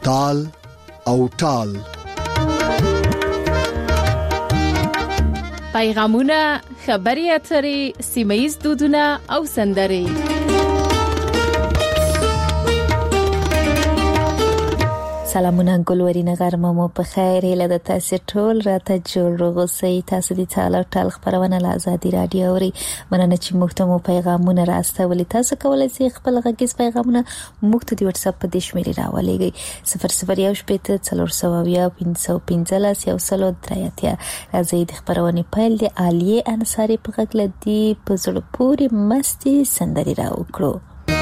تال او ټال. پیغامونه، خبري اترې، سیمه‌ییز دودونه او سندرې. سلامونه ګلورینه غرمه مو په خیر. له تاسو ټول راته جوړ روغسي. تاسو د تال او ټال خبرونه له آزادي رادیو اوري. مننه چې موږ ته مو پیغامونه راستولي. تاسو کولای شئ خپل غږیز پیغامونه موږ ته د واتس اپ په دې شمیرې راولېږئ 0018 راځي د خبرونه پیل دی. عالیه انصاری په غږ لدی په زړه پورې مستي سندري راوکړو.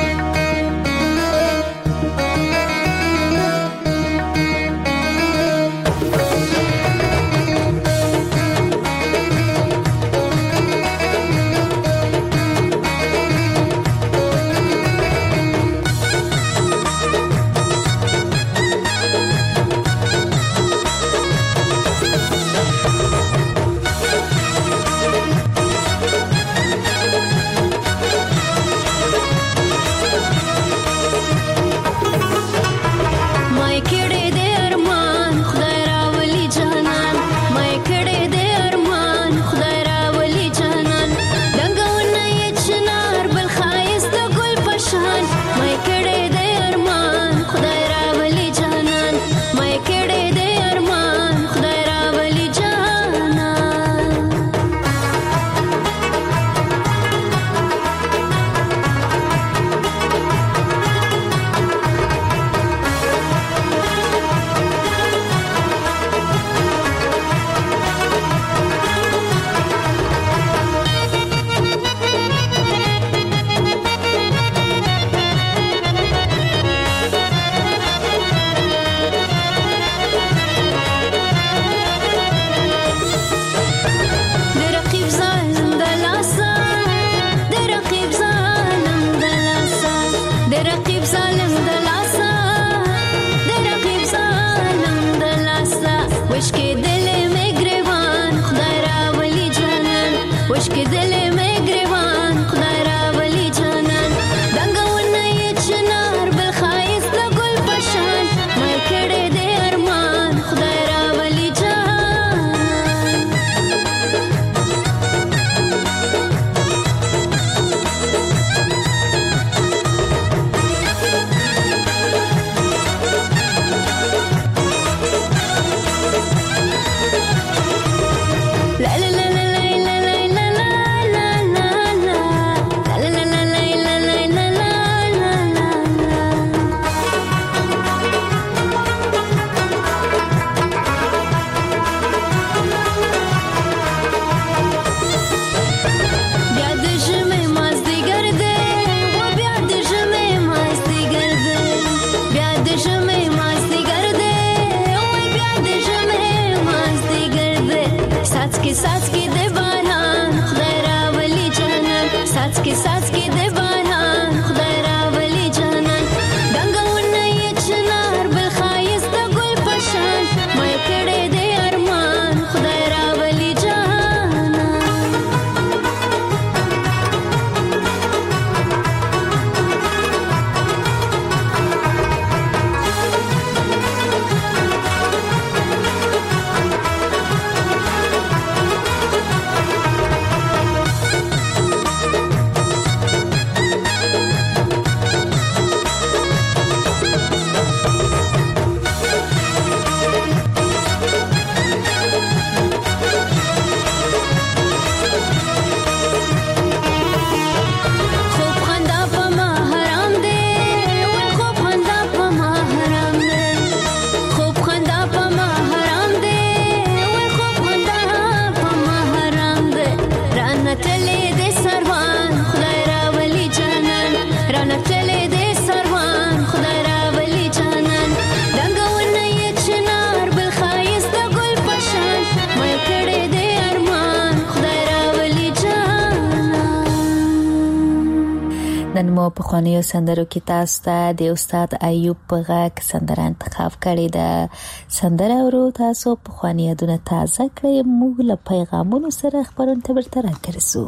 نن مو په خوانیو سندرو کې تاسو ته د استاد ایوب په غږ سندره انتخاب کړې ده. سندره ورو تاسو په خوانیو دونه تازه کړئ. موږ له پیغامونو سره خبرونه ته ورته راکرسو.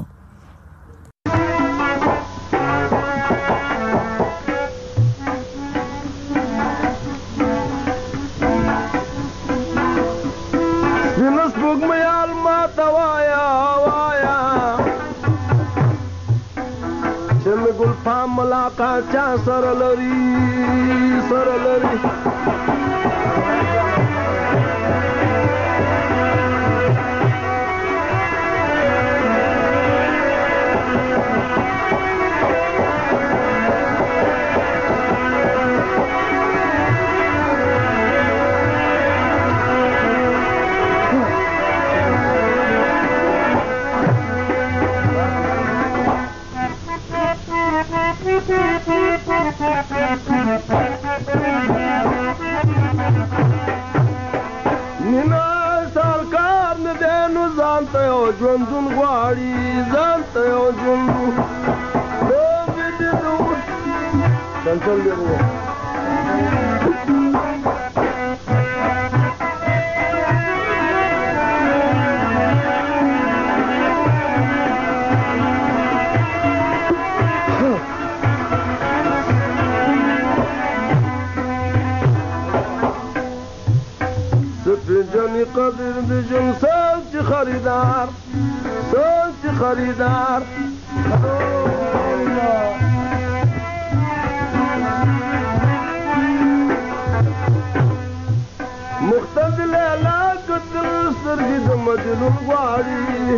ګل پام ملاقات چا سره لري مینا سرکار نه دی نو ځان ته یو ژوندون غواړي ځان ته یو ژوندون چل دی جنی قدر بجن سوچ خریدار مختد لیلا قتل سرگی د مجنون غواړي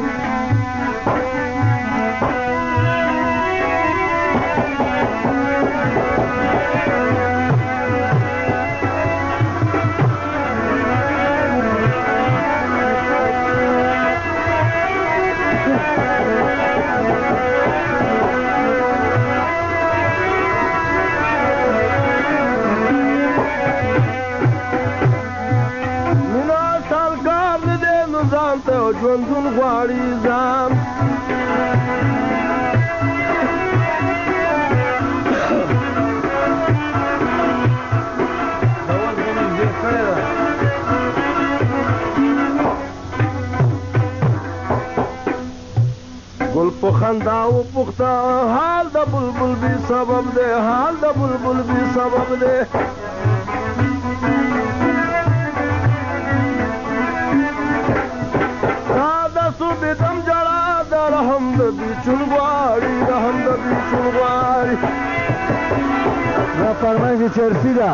ژوندون غواړي ځان ګل په خندا و پخته حال د بلبل بي سبب دی دم جړا د رحم د بیچون غواړي دا فرمایي چې چرسي ده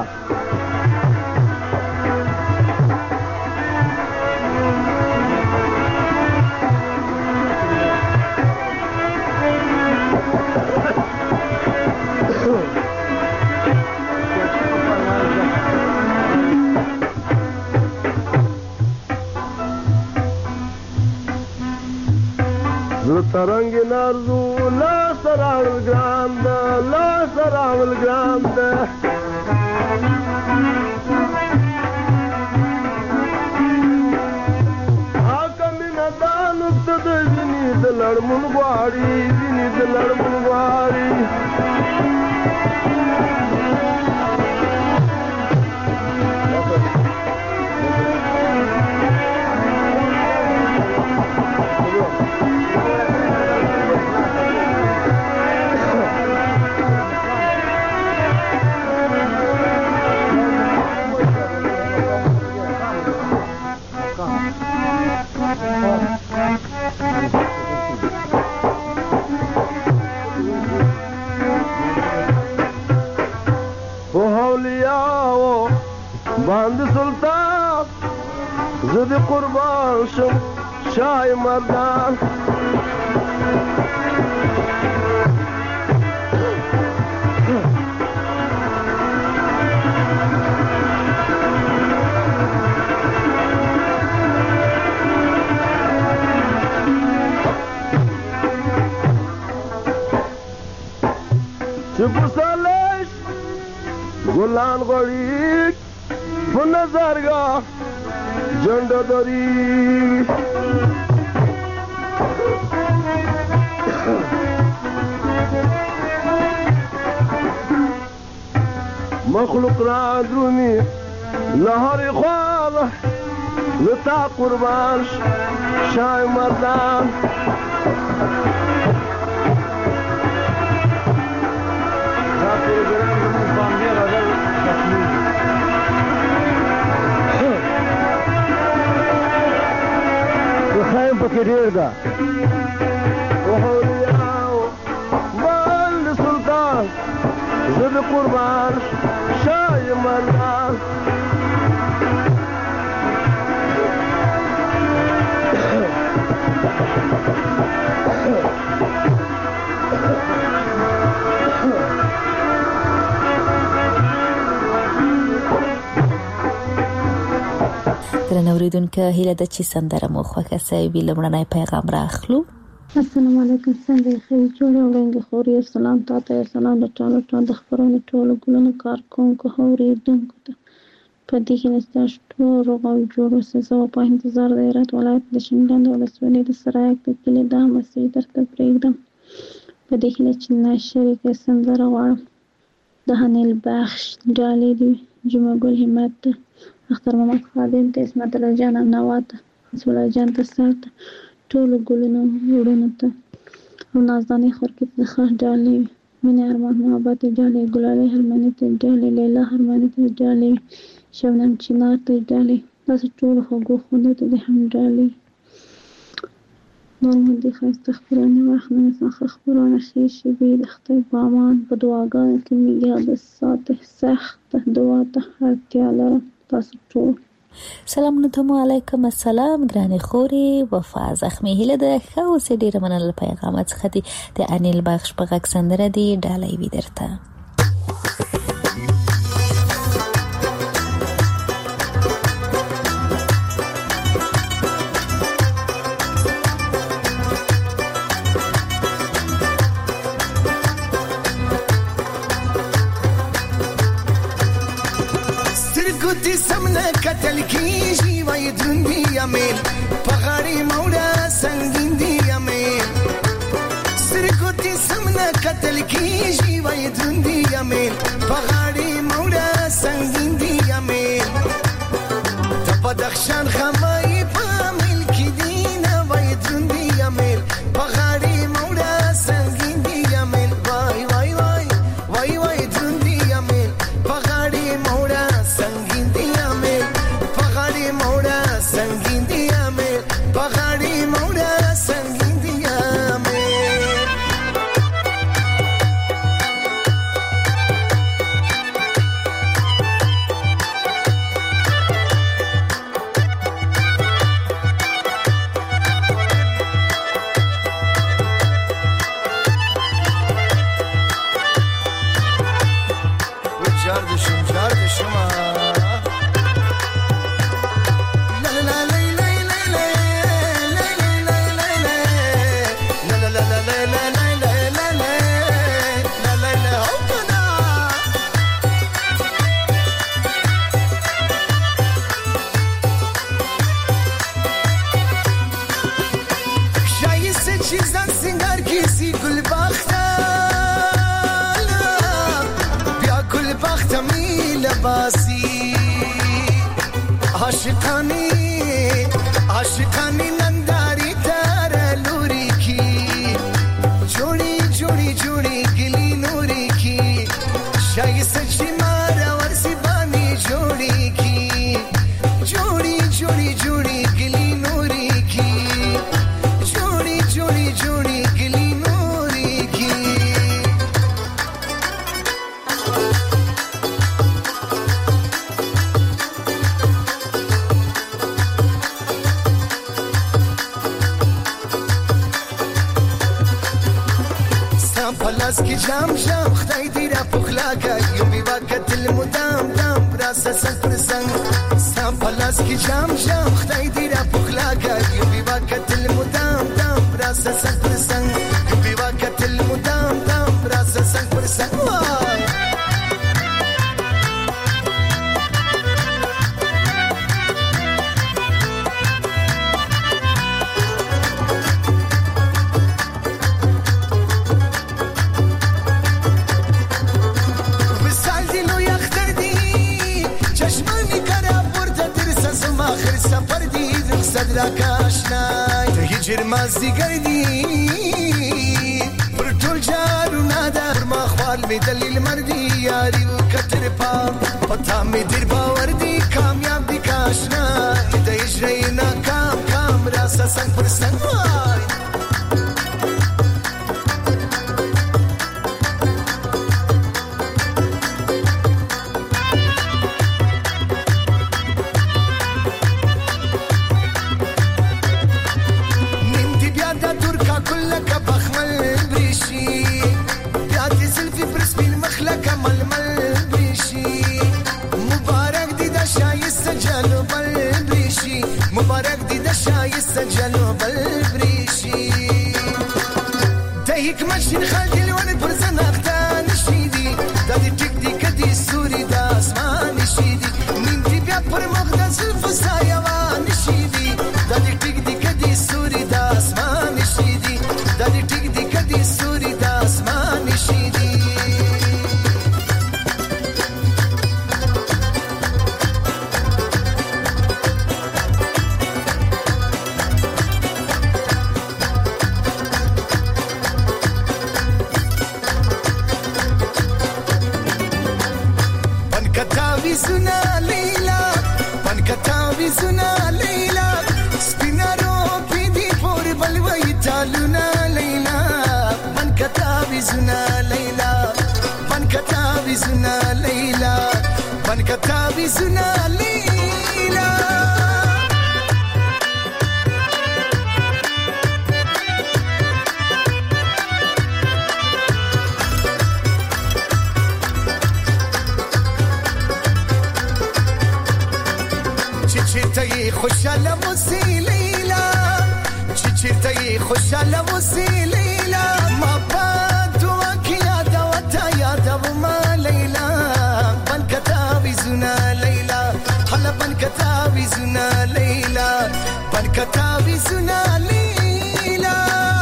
ترنگ نارزو لا سراول گرام ده آکا مینا دانوکت د ویني د لړمون غواړي باند سلطان زد قربان شم شای مردان چپ سالش گلان غړي په نظرګاه جنډه دری مخلوق را درومي لهر خوال لتا قربان شای مردان خایم پکې ډېر ده بل سلطان به قربان شای مردان درنو اوریدونکو هیله ده چې سندره مو خوښه سوي لمړنی پیغام راخلو. السلام علیکم څنګه خیر جوړ وړاندې خوري سلام تاسو ته سلام د ټولو د خبرونو ټولو ګلونو کارکونکو اوریدونکو ته په دې کې نستاش ټول او جوړو سزا په انتظار د هرات ولایت د شینډند ولسوالۍ د سرایک د کلي د مسجد درته پرېږدم په دې کې چې ناشریکه سندره غواړم د هنیل بخش ډالې دی جمعه ګل همت اختر محمد خادم ته اسمت الله جان نوات رسول الله جان ته سات ټول ګلونو وړونو ته او نازدانې خور کې د خاص ډالې مینه ارمان محبت ډالې ګلالي هرمنې ته ډالې لیلا هرمنې ته ډالې شونم چنار ته ډالې تاسو ټول خوږو خوند ته د هم ډالې نور مو دې خاصه خبرونه واخلم څنګه خبرونه شي شي د خدای بامان په دعاګانو کې میګه د ساته سخت دعا ته اړتیا لرم تاسو ټول سلامونه ته علیکم السلام ګرانې خوري وفا زخمی هله د خو سه ډیره منل پیغامات څخه دي د انیل بخش په غږ سندره دی ډالۍ وی درته سترګوتی سمنه کتل کیږي وای دروندی امیل پغاړی موړه سنگین دی امیل سترګوتی سمنه کتل کیږي وای دروندی امیل پغاړی موړه سنگین دی امیل تپدخشان خمای په ملک دینه وای دروندی امیل پغاړی موړه سنگین دی امیل وای وای وای وای وای دروندی امیل پغاړی موړه سنگین دی امیل پغاړی موړه سنگین دی امیل پغاړی موړه سنگین دی امیل عاشقانی ننداری تر لوری کی جوڑی جوڑی جوڑی گلی نوری کی شای سچی مارا ورسی بانی جوڑی کی جوڑی جوڑی جوڑی گلی نوری کی جوڑی جوڑی جوڑی گلی نوری کی پلاس کی جام جام خدای دې را پخلا کا یو بي وخت المدام دام راس سنگ پر سنگ سام پلاس کی جام جام خدای دې را پخلا کا یو بي وخت المدام دام راس سنگ پر سنگ یو بي وخت المدام دام راس سنگ پر سنگ صدرا کاشنای ته هجر مازدیګر دی پر ټول جارو نادا ما خپل می دلیل مردی یاری وکتر پام پتا می در باور دی کامیاب دی کاشنای ته هجر نه کام راس سنگ پر سنگ وای تعویزونه لیلا پنکه تعویزونه لیلا سپینا رو پیدی پور بلوی تالونه لیلا پنکه تعویزونه لیلا پنکه تعویزونه لیلا پنکه تعویزونه لیلا چیرتای خوشاله موسی لیلا چیرتای خوشاله موسی لیلا ما پاتو کیا دوتا یادا ما لیلا بن کتابی زنا لیلا حالا بن کتابی زنا لیلا بن کتابی زنا لیلا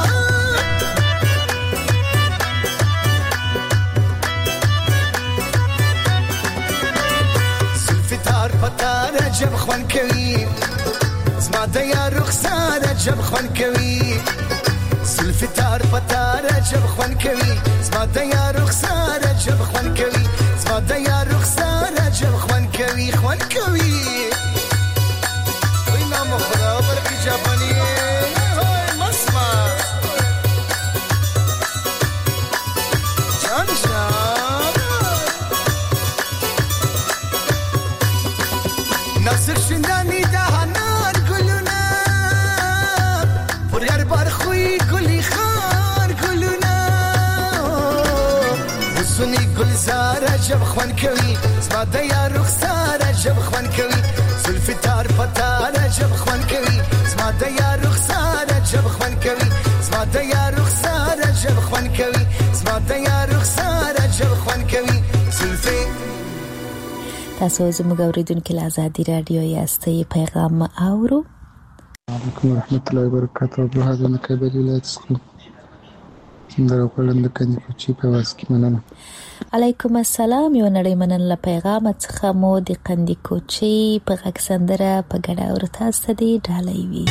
سلفتار پتار جب خوان کوي زما د یار رخسار جب خوان کوي سلفتار پتار جب خوان کوي زما د یار رخسار جب خوان کوي زما د یار رخسار جب خوان کوي خوان کوي وای نام خدا برکی جاپانی مسما جان جان نصر شندانی دهانار گلونا پر هر بار خوی گلی خار گلونا حسنی گلزار جب خوان کوي زما د یار رخسار جب خوان کوي سلفتار پتار جب خوان کوي زما د یار رخسار جب خوان کوي زما د یار رخسار جب خوان کوي زما د یار رخسار جب خوان کوي سلفي تاسو زموږ اوریدونکو له آزادي رادیو یاستئ پیغام اورو. علیکم ورحمت الله وبرکاته. عبدالوهاب له کابل ولایت څخه سندره وکړم د کندي کوچي په واس کې مننه. علیکم السلام. یو نړۍ مننه پیغام څخه مو د کندي کوچي په غږ سندره په ګډه اورتا ستدي ډالۍ وی.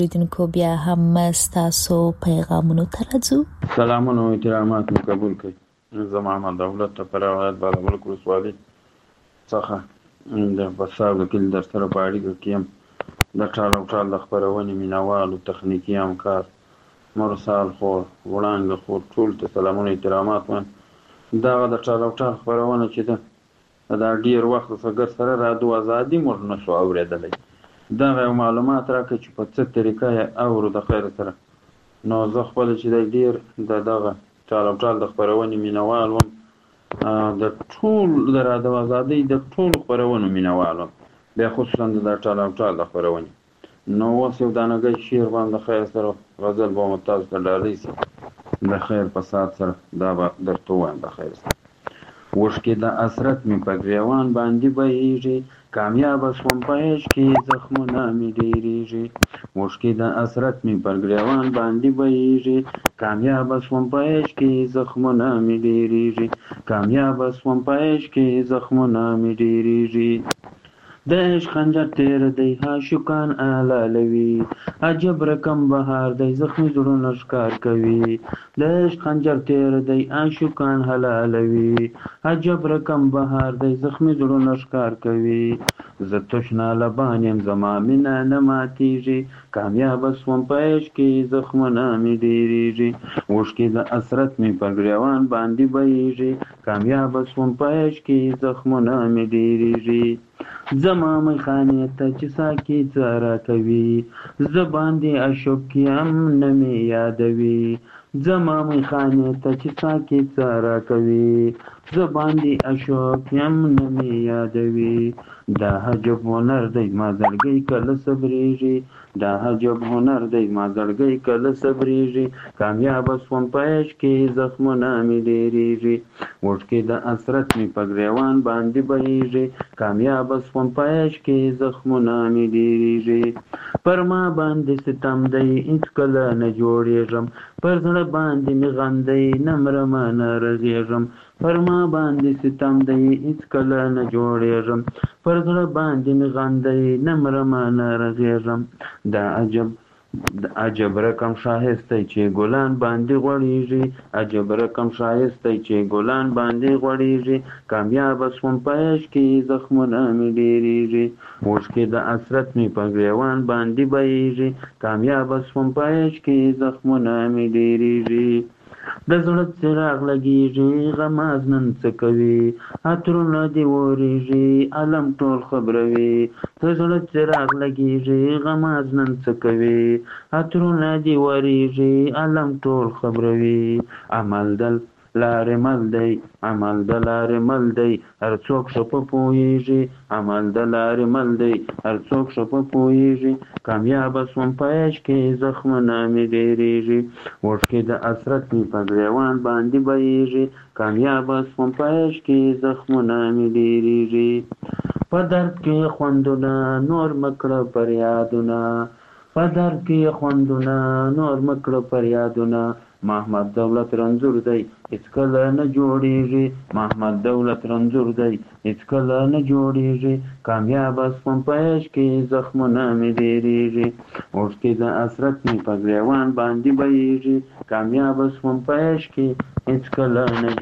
اوریدونکو بیا هم ستاسو پیغامونو ته راځو. سلامونه او احترامات مو قبول کړئ. زه محمد دولت تپره ولایت بالابلوک ولسوالۍ څخه د بساو د کلي در سره په اړیکه کې یم. د ټال او ټال د خپرونې مینوالو تخنیکي همکار مرسال خور وړانګه خور ټول ته سلامونه احترامات وایم. دغه د ټال او ټال خپرونه چې ده دا ډېر وخت څخه سره رادیو ازادي موږ نه شو اورېدلی. دغه یو معلومات راکړه چې په څه طریقه یې اورو د خیر سره. نو زه خپله چې دی ډېر د دغه ټال او ټال د خپرونې مینوال وم، د ټول د رادیو ازادۍ د ټولو خپرونو مینوال وم، بیا خصوصا د ټال او ټال د خپرونې. نو اوس یو دانګی شعر باندې د خیر سره غزل به مو تاسو ته ډالۍ شي د خیر په ساعت سره دا به درته ووایم د خیر سره. اوښکې د حسرت مې په ګریوان باندې بهیږي، کامیابه شوم په عشق کې زخمونه مې ډېرېږي. اوښکې د حسرت مې پر ګریوان باندې بهیږي، کامیابه شوم په عشق کې زخمونه مې ډېرېږي، کامیابه شوم په عشق کې زخمونه مې ډېرېږي. د عشق خنجر تیر دی عاشقان حلالوي، عجب رقم بهار دی زخمي زړونه ښکار کوي. د عشق خنجر تیر دی عاشقان حلالوي، عجب رقم بهار دی زخمي زړونه ښکار کوي. زه تشنا لبان یم زما مینه نه ماتېږي، کامیابه شوم په عشق کې زخمونه مې ډېرېږي. اوښکې د حسرت مې په ګریوان باندې بهیږي، کامیابه شوم په عشق کې زخمونه مې ډېرېږي. زما میخانې ته چې ساقي څه راکوي، زه باندې عشق یم نه مې یادوي. زما میخانې ته چې ساقي څه راکوي، زه باندې عشق یم نه مې یادوي. دا عجب هنر دی ما زړګی کله صبرېږي، دا عجب هنر دی ما زړګی کله صبرېږي، کامیابه شوم په عشق کې زخمونه مې ډېرېږي. اوښکې د حسرت مې په ګریوان باندې بهیږي، کامیابه شوم په عشق کې زخمونه مې ډېرېږي. پر ما باندې ستم دی هېڅکله نه جوړېږم، پر زړه باندې مې غم دی نه مرم نه رغېږم. پر ما باندې ستم دی هېڅکله نه جوړېږم، پر زړه باندې مې غم دی نه مرم نه رغېږم. دا عجب رقم ښایست دی چې ګلان باندې غوړېږي، عجب رقم ښایست دی چې ګلان باندې غوړېږي، کامیابه شوم په عشق کې زخمونه مې ډېرېږي. اوښکې د حسرت مې په ګریوان باندې بهیږي، کامیابه شوم په عشق کې زخمونه مې ډېرېږي. د زړه څراغ لګېږي غماز نن څه کوي، عطرونه دې اورېږي علم ټول خبروي. د زړه څراغ لګېږي غماز نن څه کوي، عطرونه دې اورېږي علم ټول خبروي. عمل د لارې مل دی، عمل د لارې مل دی، هر څوک ښه په پوهېږي، عمل د لارې مل دی، هر څوک ښه په پوهېږي، کامیابه شوم په عشق کې زخمونه مې ډېرېږي. اوښکې د حسرت مې په ګریوان باندې بهیږي، کامیابه شوم په عشق کې زخمونه مې ډېرېږي. په درد کې خوندونه نور مه کړه فریادونه، په درد کې خوندونه نور مه کړه فریادونه. محمد دولت رنځور دی هېڅکله نه جوړېږي، محمد دولت رنځور دی هېڅکله نه جوړېږي، کامیابه شوم په عشق کې زخمونه مې ډېرېږي. اوښکې د حسرت مې په ګریوان باندې بهیږي، کامیابه شوم په عشق کې هېڅکله نه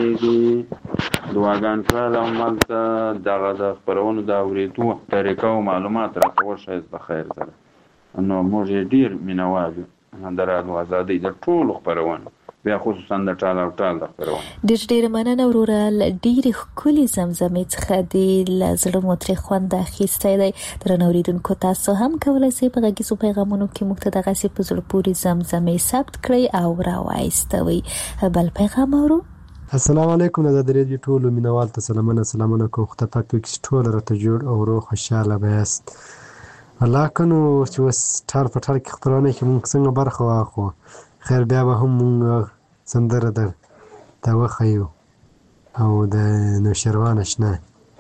جوړېږي. دعاګان کړل او مالته دغه د خپرونو د اورېدو طریقه او معلومات راته وښایست د خیر سره. نو موږ یې ډېر مینوال یو د رادیو ازادۍ د ټولو خپرونو، بیا خصوصا د ټال او ټال د خپرونو. ډېر مننه وروره، ډېرې ښکلې زمزمې څخه دې له زړه مو ترې خوند اخیستی دی. درنو اورېدونکو تاسو هم کولی شئ په غږیزو پیغامونو کې موږ ته دغسې په زړه پورې زمزمې ثبت کړئ او راوایستوئ. بل پیغام اورو. السلام علیکم. د رادیو ټولو مینوال ته سلامونه کوم. خدای پاک وکړي ټول راته جوړ او روغ خوشحاله به یاست. الله کنو چې اوس ټال په ټال کې خپرونه کې مونږ څنګه برخه واخلو، خیر بیا به هم مونږ سندره در وښیو او د نوشیروان اشنا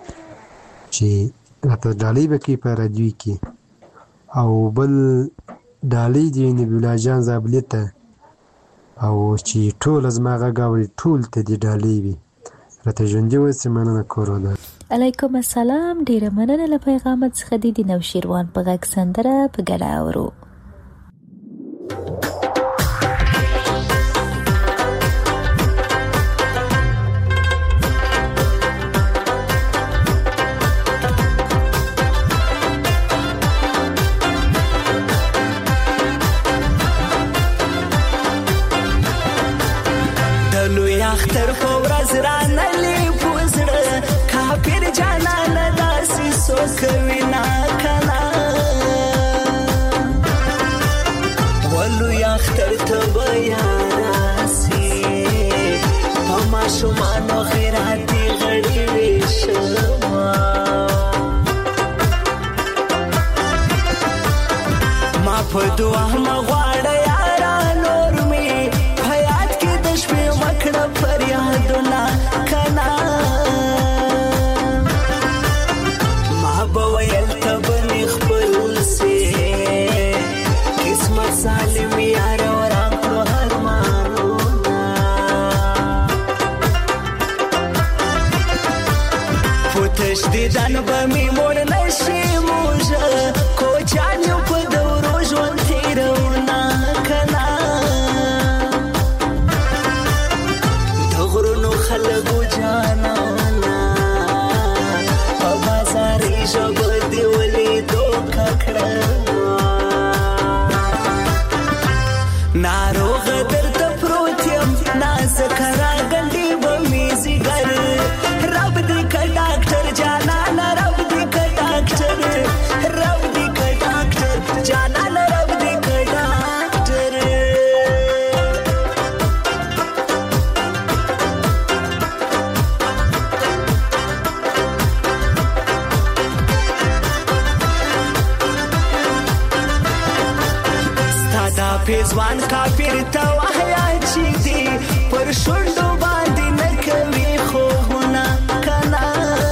چې راته ډالۍ به کوي په رادیو کې، او بل ډالۍ دې نبي الله جان زابلي ته، او چې ټول زما غږ اوري ټول ته دې ډالۍ وي. راته ژوندي اوسئ. مننه کورو ده. علیکم السلام. ډیره مننه له پیغامت څخه. د نوشیروان په غږ سندره په ګډه اورو. ورزش دیدن به می مور نشي موجه کوچانیو په دورو ژوند تیرونه کنا د غرونو خلکو جانانا په بازاري ژبه دې ولیدو ککړه ناروغه درته پروت یم نازک راغلی به مې ځیګر رب دې که ډاکټر جانانه رب دې که ډاکټر رب دې که ډاکټر جانانه رب دې که ډاکټر ستا دا پیزوان کافر ته وحیا چې دی پر شونډو باندې نه کوي خوبونه کنا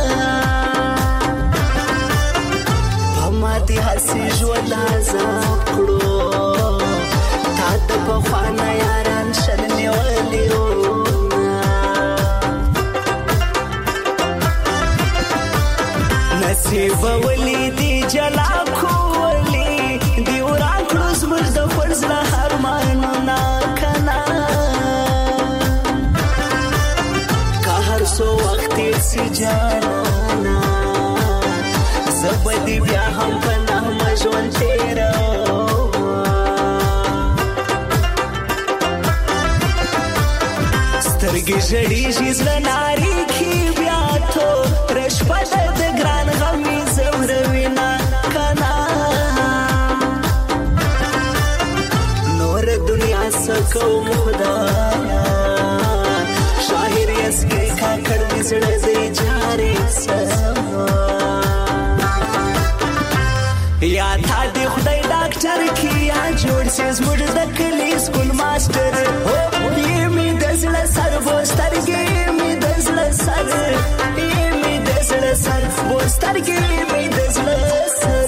په ماتې هسې ژوند عذاب کړو تا ته پخوانه یاران شل نیولي نصیب ولیدي جلا کولی دی وران کړو زموږ د فرض له ارمانونه کنا که هر څو وخت تېر سي جانانه زه به دې بیا هم په نغمه ژوند تېروم سترګې ژړېږي زړه نارېږي بیا توره شپه ده د ګران غم مې ځوروینه کنا نور دنیا څه کوم خدایا شاهر یسکې کاکړ مې زړه دی جارې سما یا تا دې خدای ډاکټر کې یا جوړ سي زموږ د کلي سکول ماسټر یې مې د زړه سر بوسترګې مې د زړه سر یې مې د زړه سر بوسترګې مې د زړه سر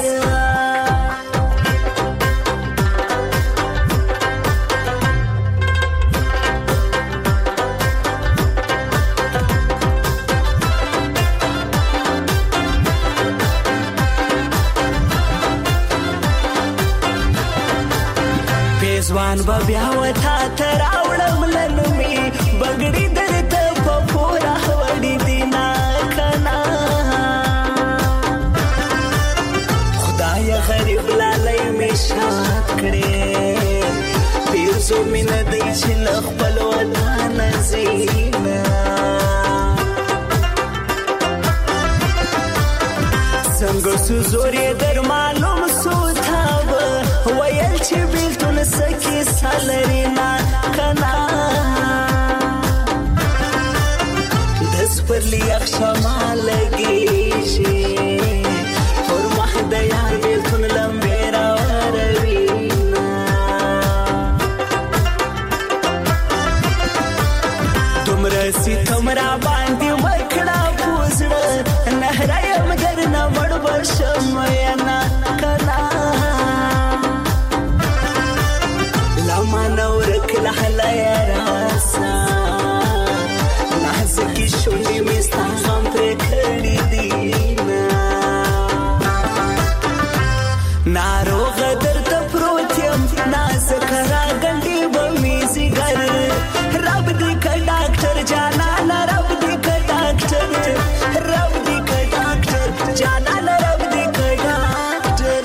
ځوان به بیا وتا ته راوړم لنومې بګړي درته په پوره وړي دي نه کنا خدای غریب لالی مې شاد کړې پیرزو مې نه دی چې له خپل ودانه ځینه څنګه سو زور یې در معلوم سو تابه ویل چې بیلتون سکی سالرینا کنا دس پر لی اخشما لگیشی پر محد یار بیلتون لمبیرا وروینا دمرسی تمرا باندی وکڑا پوزڑا نهرایم درنا وڑ برشم ینا کنا منورک لحلا یا راسا نازکی شونی میستا غم پر کړی دینا ناروغ درته پروت یم نازک راغلی به مې ځیګر رب دې که ډاکټر جانانه رب دې که ډاکټر رب دې که ډاکټر جانانه رب دې که ډاکټر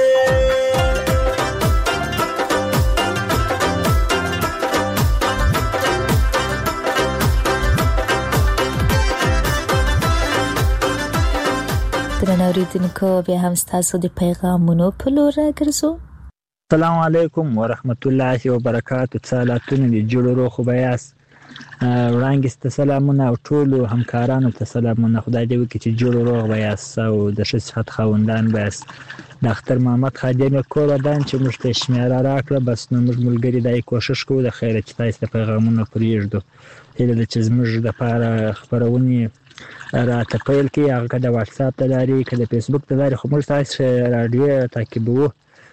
درنو اوریدونکو بیا هم ستاسو د پیغامونو په لور راګرځو. السلام علیکم ورحمت الله وبرکاتو. سلامونه دي جوړ روغ خو بیاس وړاندې ست سلامونه او ټول همکارانو ته سلامونه. خدای دې وکړي چې جوړ روغ بیاس او د ښه صحت خاوندان بیاس. ډاکټر محمد خادم کور ودان چې موږ ته شمیره راکړه بس نو موږ ملګری دای کوشش کوو د خیره چې تاسو پیغامونه پرېږدو. هله چې موږ د لپاره خبرونه راته پیل کې هغه د واتس اپ ته لري که د فیسبوک ته لري خو موږ تاسو رادیو تعقیبوو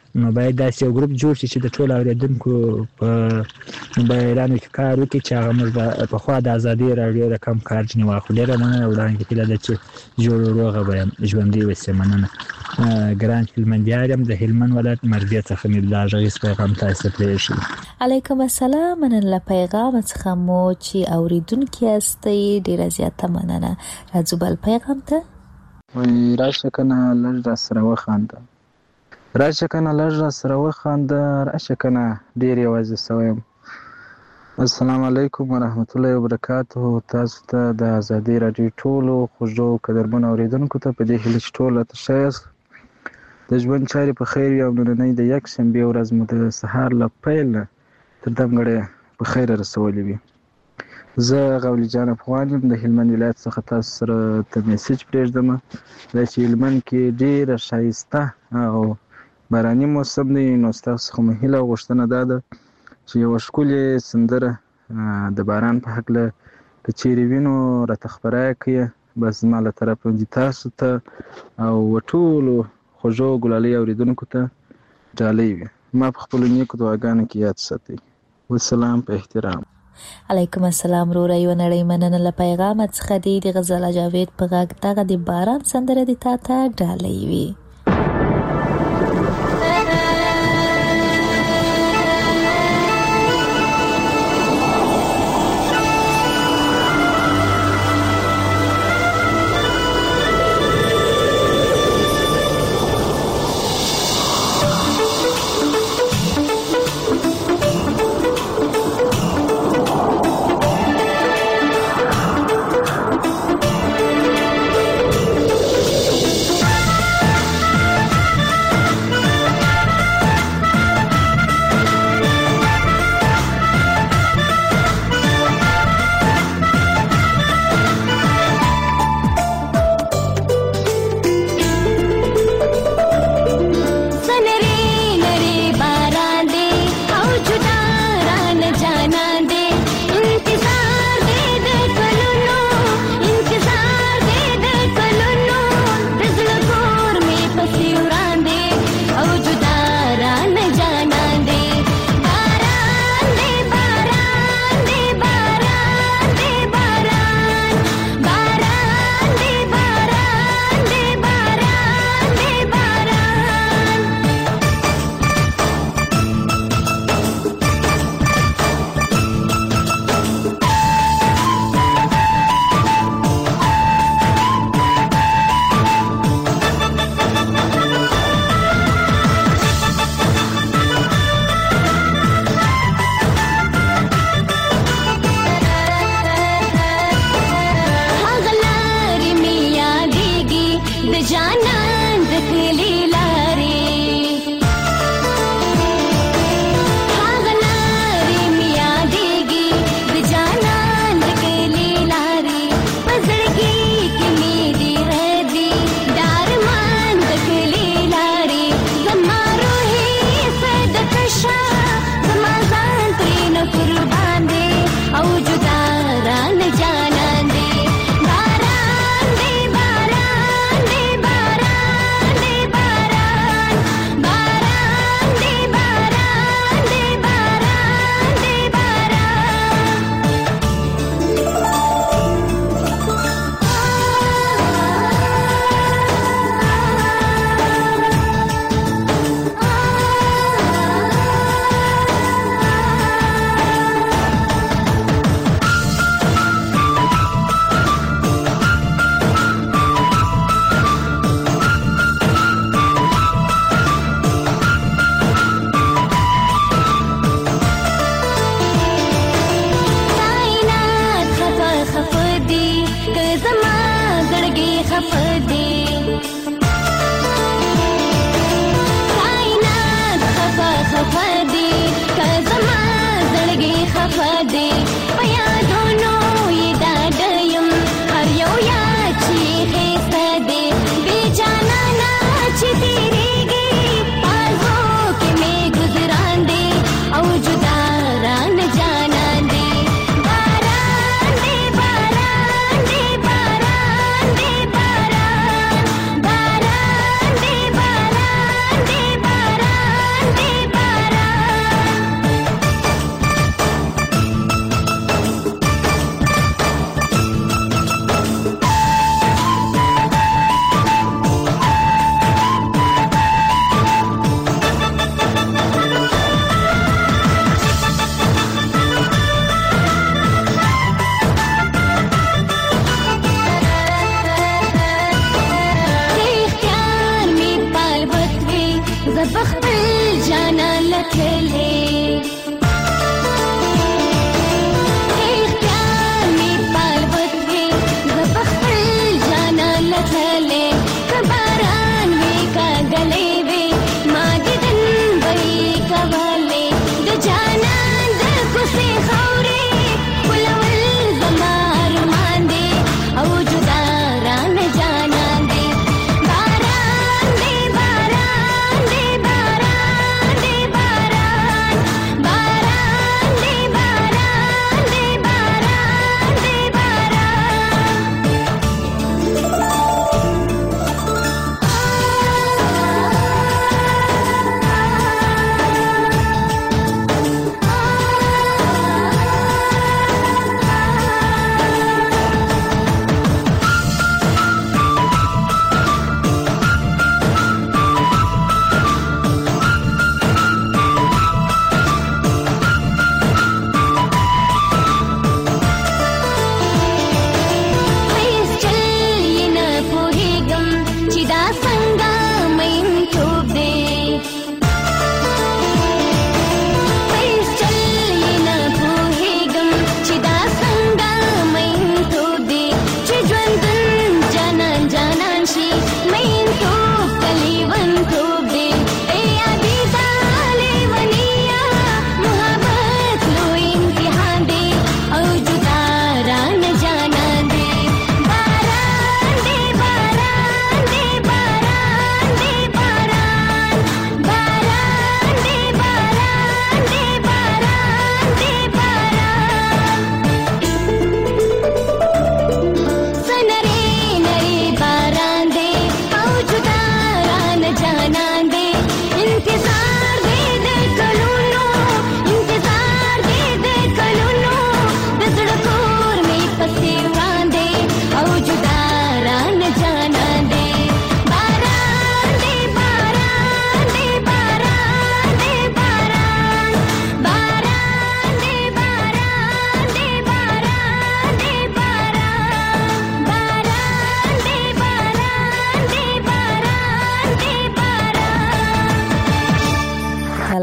نو باید داسې یو ګروپ جوړ شي چې د ټولو اورېدونکو په موبایلانو کې کار وکړي چې هغه موږ پخوا د ازادي راډیو د کم کار ځینې واخلو. ډېره مننه وړاندې هیله ده چې جوړ روغه به ژوندي اوسې. مننه. ګران هلمندیان یم د هلمند ولایت مربیه څخه مې دا غږیز پیغام تاسو ته پرېښی. علیکم السلام. مننه له پیغام څخه مو چې اورېدونکي یاستئ ډېره زیاته مننه. راځو بل پیغام ته. وایي راشه کنه لږ راسره وخانده، راشه کنه لږ راسره وخانده، راشه کنه ډېر یوازې سوی یم. السلام علیکم ورحمت الله وبرکاته. تاسو ته د ازادي راډیو ټولو خوږو قدرمنو اورېدونکو ته په دې هیله چې ټول راته ښه یاست، د ژوند چارې په خیر وي او نننۍ د یکشنبې ورځ مو د سهار له پیل نه تر دمګړې په خیره رسولې وي. زه غولی جان افغان یم د هلمند ولایت څخه تاسو سره ته میسج پرېږدم دا چې هلمند کې ډېره ښایسته او باراني موسم دی. نو ستاسو څخه مو هیله او غوښتنه دا ده چې یوه ښکلې سندره د باران په هکله که چیرې وي نو راته خپره یې کړئ. بس زما له طرفه دې تاسو ته او ټولو خوږو ګلالۍ اورېدونکو ته ډالۍ وي. ما په خپلو نیکو دعاګانو کې یاد ساتئ. والسلام په احترام. علیکم السلام روره یو نړۍ مننه له پیغام څخه دی د غزاله جاوید په غږ دغه د باران سندره د تا ته ډالۍ وي.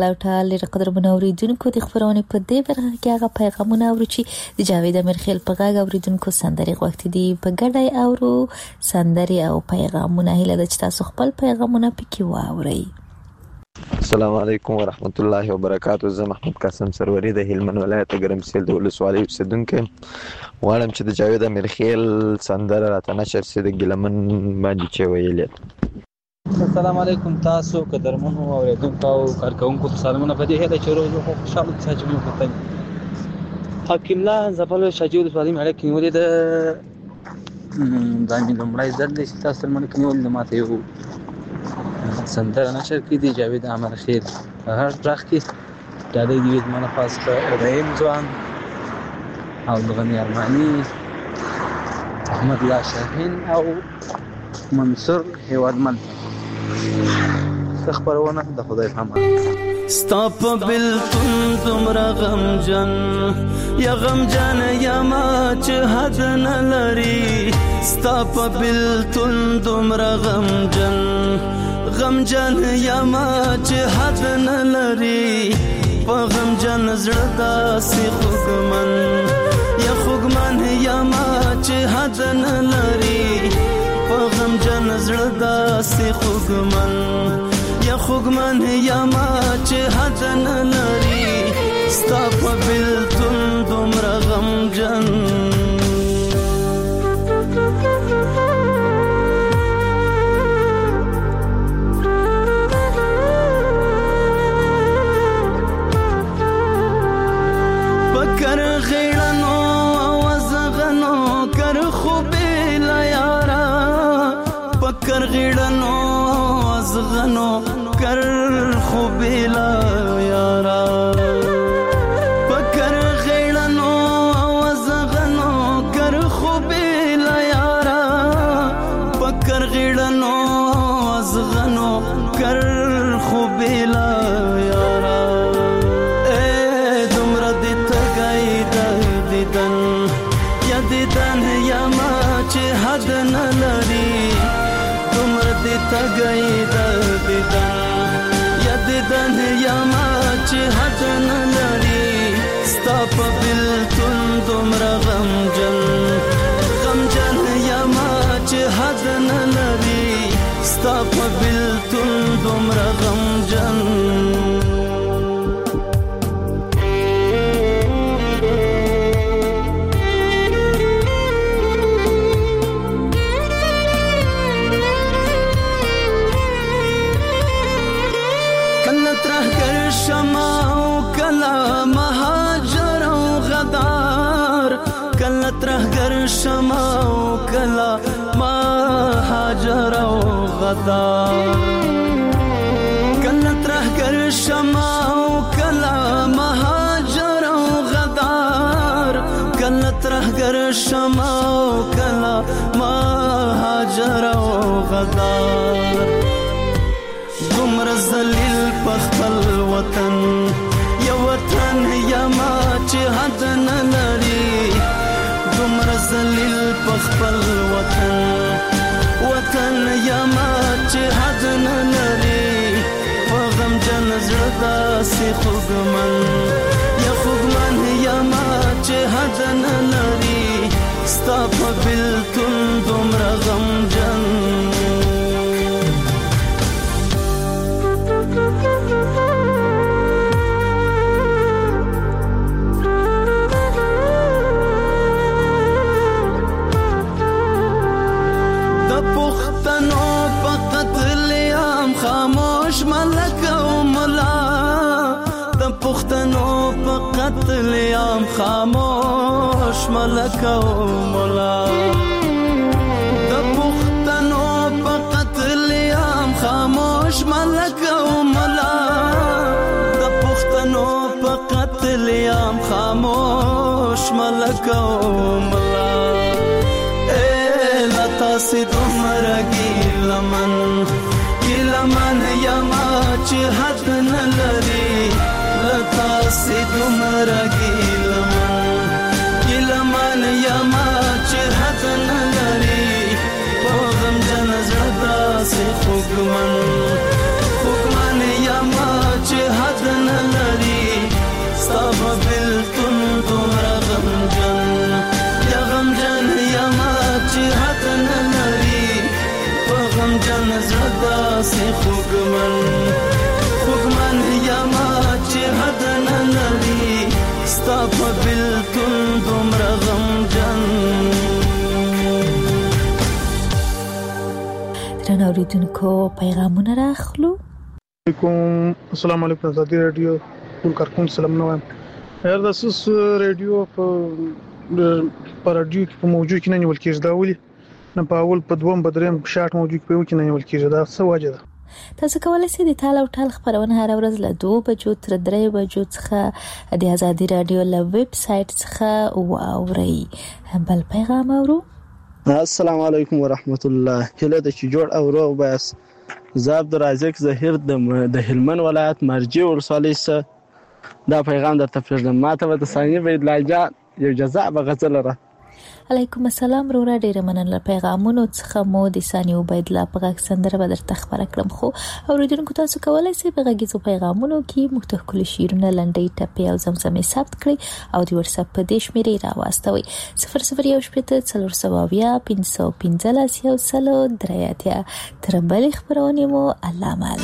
او ټال ډېر قدرمنو اوریدونکو د خبرونه په دې برخه کې هغه پیغامونه اورو چې د جاوید امیرخیل په غږ اوریدونکو سندري غوښتي دي په ګډه اورو سندري او پیغامونه هیله د تاسو خپل پیغامونه پکې واورئ. السلام علیکم ورحمت الله وبرکاتہ. زه محمود قاسم سروری د هلمند ولایت ګرمسیل د ولسوالۍ اوسیدونکی غواړم چې د جاوید امیرخیل سندره راته نشر سي د ګیلمن باندې چې ویلې. السلام علیکم تاسو قدرمنو اوریدونکو او کارکونکو ته سلامونه. په دې هیله چې روز خو خوشاله چې موږ وکړو. حکیم الله زفل شجاع ولسوالۍ مړه کې ولې د ځان لمړای زړه چې تاسو سره کې ولې ماته یو سندره نشر کی دی جاوید امیرخیل هر برخ کې ډالۍ دی زمانه خاص په ابراهیم ځوان او غنی ارمانی احمد الله شاهین او منصور هیوادمن خبرونه د خدای په امان. ستا په بلتون دومره غمجن یا غمجن یا ما چې حد نه لري. ستا په بلتون دومره غمجن یا ما چې حد نه لري. په غمجن زړه داسې خوږمن یا ما چې حد نه لري. په غمجن زړه داسې خوږمن یا ما چې حد نه لري. ستا په بلتون دومره غمجن پکر غیړنو وزغنو کر خوبې لا یارا. پکر غیړنو وزغنو کر خوبې لا یارا. پکر غیړنو وزغنو کر خوبې لا یارا. پکر غیړنو وزغنو کر خوبې لا یارا. دیدن یا ما چې حد نه لري. دومره دې تګی د دیدن یا ما چې حد نه لري. ستا په بلتون دومره غمجن یا ما چې حد نه لري. ستا په بلتون دومره غمجن ترهګر شمع او کلا مهاجر او غدار. کله ترهګر شمع او کلا مهاجر او غدار. کله ترهګر شمع او کلا مهاجر او غدار. دومره ذلیل په خپل وطن یا وطن یا ما چې حد نه لري. دومره ذلیل په خپل وطن یا ما چې حد نه لري. په غمجن زړه داسې خوږمن یا ما چې حد نه لري. ستا په بلتون دومره غمجن خاموش ملک او ملا. د پښتنو په قتل عام خاموش ملک او ملا. د پښتنو په قتل عام خاموش ملک او ملا. د پښتنو په قتل عام خاموش ملک او ملا. لتا سي دومره ګیلمن یا ما چې حد نه لري. لتا سي دومره ګیلمن یا ما چې حد نه لري. په غمجن زړه داسې خوږمن یا ما چې حد زړه داسې خوږمن یما چې حد نه لري ستا په بلتون دومره غمجن. درنو اوریدونکو پیغامونه راخلو. السلام علیکم ازادي رادیو ټول کارکون سلام نو وایم. هر د اساس رادیو په رادیو کې په موضوع کې نه نیول کېږي دا ولي نه په اول په دوم بدریم شارټ موضوع کې په کې نه نیول کېږي دا څه وجه ده؟ تاسو کولای شئ د ټال او ټال خبرونه هر ورځ له 2 بجو تر 3 بجو څخه د ازادي رادیو له ویب سټ څخه واورئ. بل پیغام اورو. السلام علیکم ورحمت الله. کله د چې جوړ او روغ بس زاب د رازق ظهیر د هلمند ولایت مرجع ولسوالۍ سره دا پیغام درته پرېږدم. ماته به د ثانیه بید لاجان یو جزاء به غزل را. علیکم السلام رورا ډیره مننه پیغامونو څخه مو د ثانیه عبید الله په غږ سندره به درته خبره کړم. خو اوریدونکو تاسو کولای شئ په غږیزو پیغامونو کې مختلف شعرونه لنډۍ ټپې او زمزمې ثبت کړئ او د واتس اپ په دې شمیرې راواستوئ 0018 تر بلې خبرونه مو الله مال.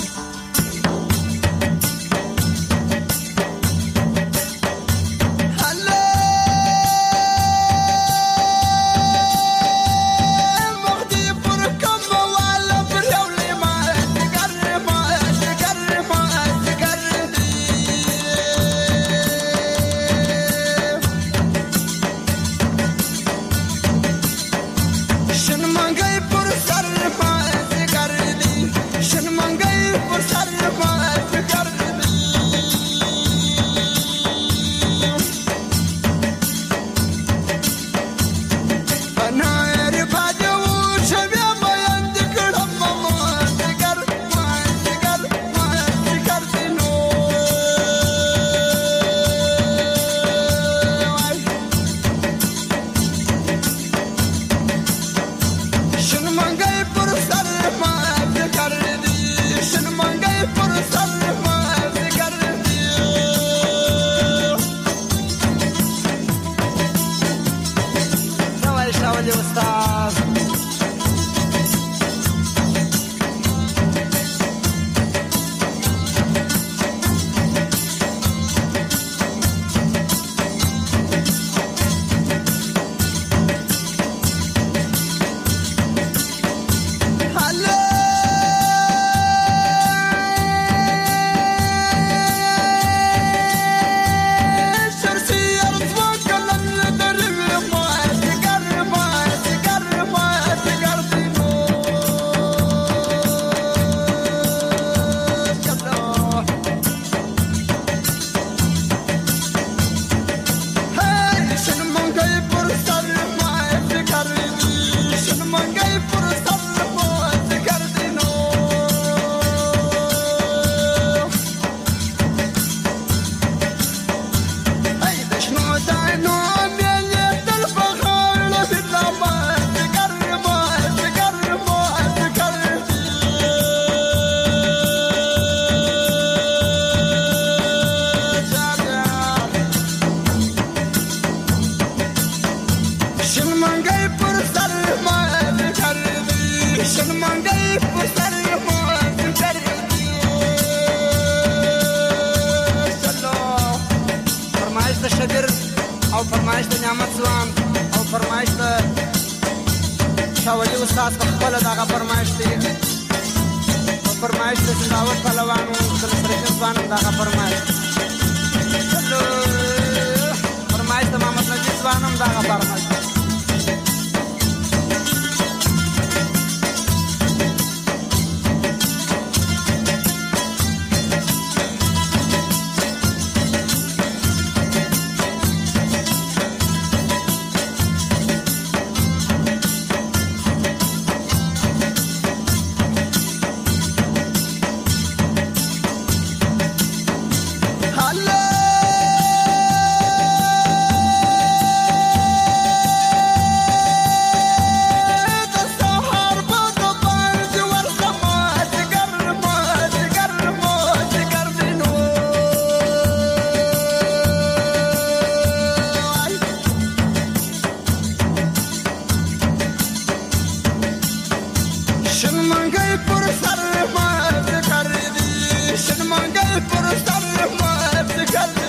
شنمنګي پر سر ما ذکر دي شنمنګي پر سر ما ذکر دي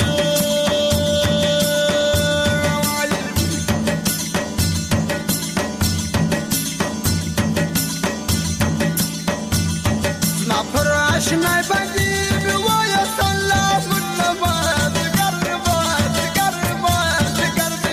ما پر آشنا باندې بوایا سلام الله ذکر ما ذکر ما ذکر دي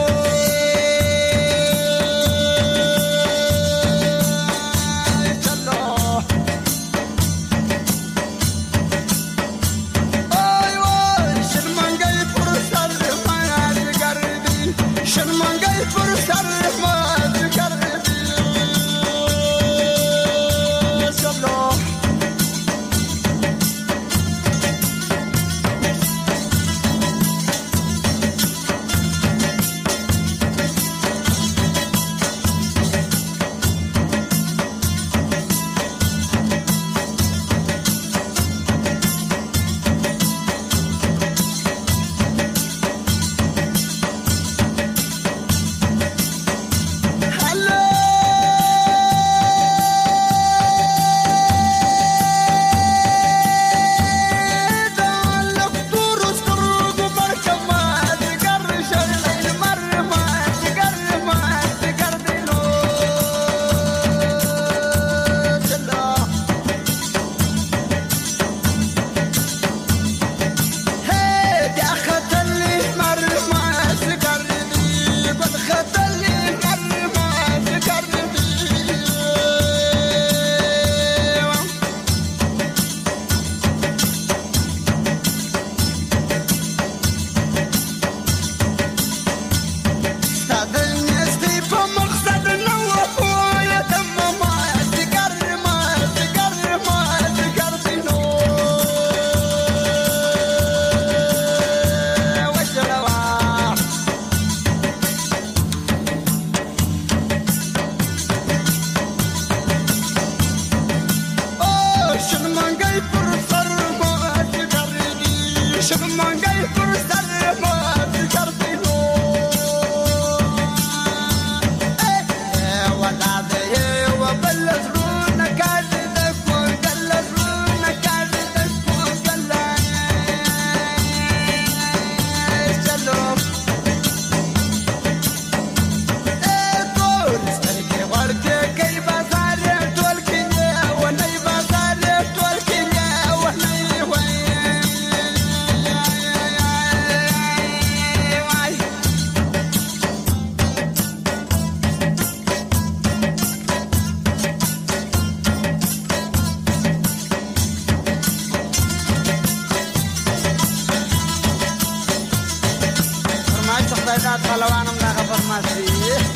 پهلوانم دغه فرماسي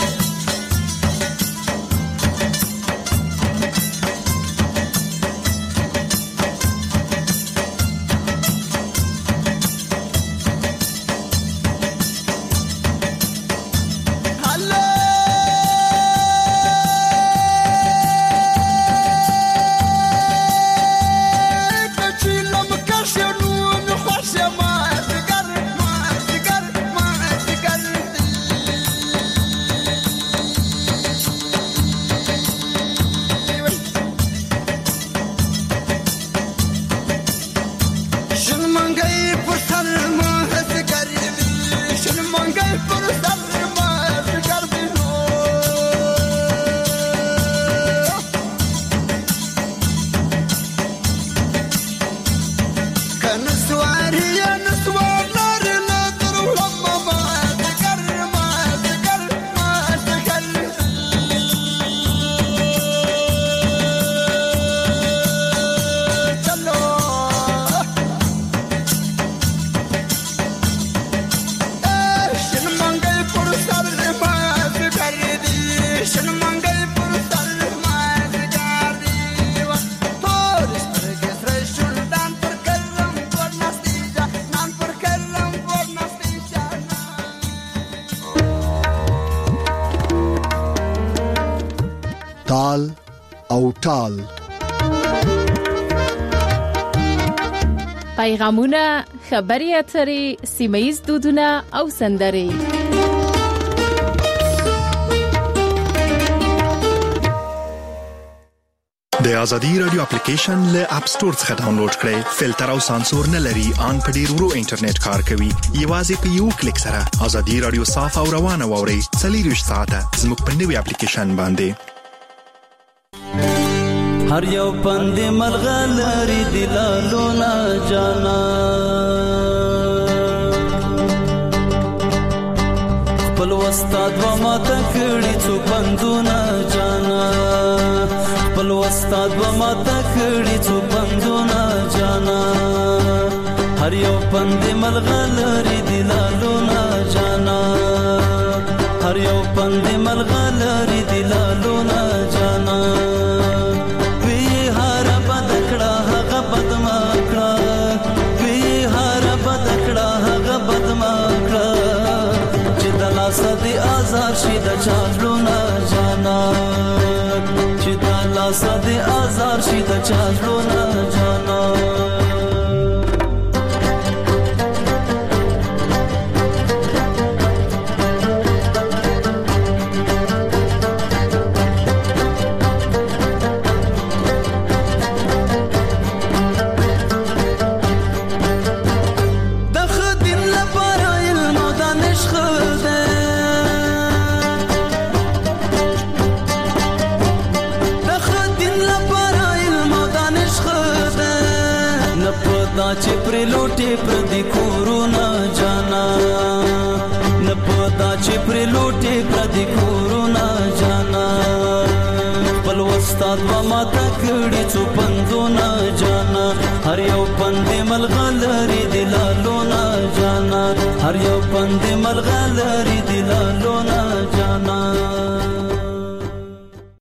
تال او ټال پیغامونه، خبري اترې، سیمه‌ییز دودونه او سندرې. د ازادي رادیو اپلیکیشن له اپ سٹور څخه ډاونلوډ کړئ. فلټر او سانسور نه لري، ان په ډیر ورو انټرنیټ کار کوي. یوازې په یو کلیک سره ازادي رادیو صاف او روانه واورئ. 24 ساعته زموږ په نوې اپلیکیشن باندې. هر یو پند ملغلری دلالو نا جانا خپل استاد و ما تکړی څو پندونه جانا خپل استاد و ما تکړی څو پندونه جانا هر یو پند ملغلری دلالو نا جانا هر یو پند ملغلری دلالو نا جانا صدی آزار شید چالو نا جانا چیدالا صدی آزار شید چالو نا جانا چې پر لوټي پر دې کورونا جانا نه پتا چې پر لوټي پر دې کورونا جانا خپل استاد و ما تکړی څو پندونه جانا هر یو پند ملغلری دلالو نا جانا هر یو پند ملغلری دلالو نا جانا